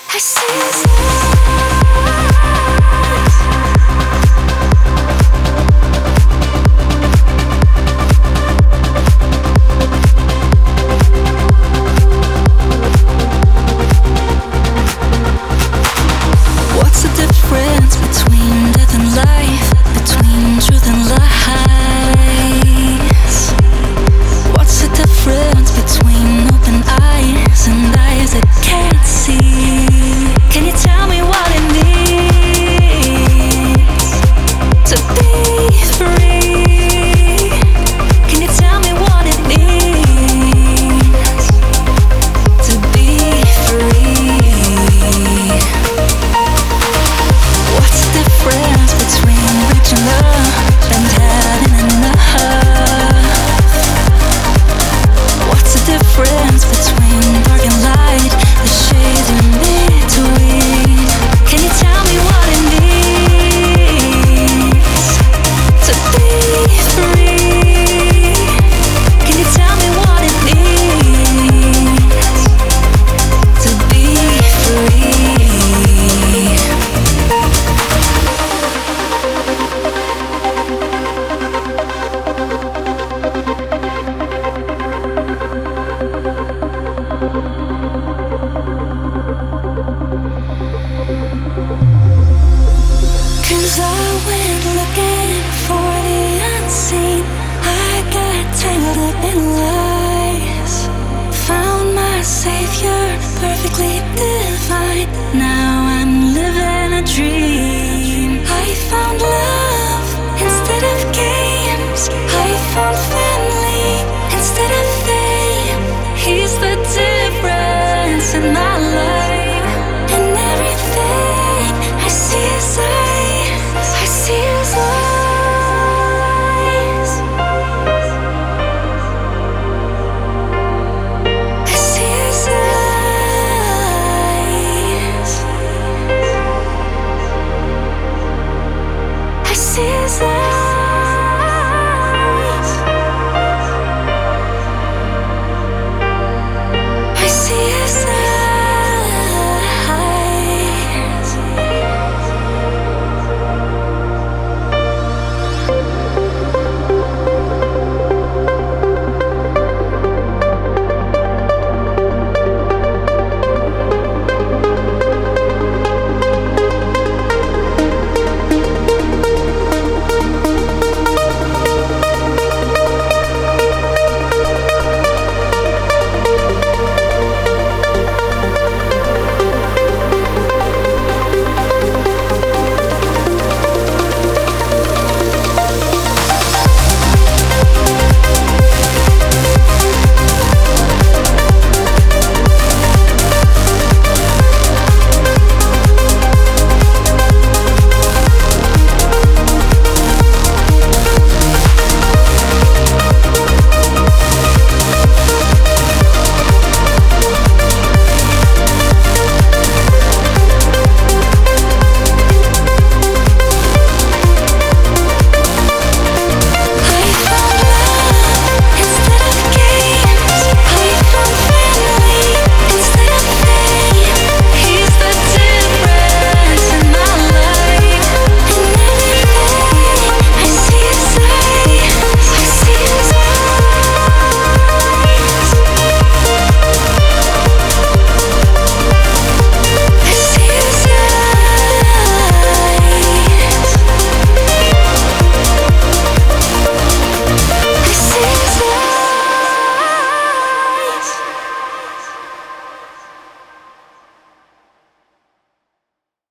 I see his eyes. What's the difference between death and life? Between truth and lies? What's the difference between open eyes and eyes that can't see? Can you tell me what it means to be free? Can you tell me what it means to be free? What's the difference between rich and love and having enough? What's the difference between dark and light? The shades in between. Can you tell me what it means to be free? Can you tell me what it means to be free? Cause I went looking for the unseen. I got tangled up in lies. Found my savior, perfectly divine. Now I'm living a dream. I found love instead of games. I found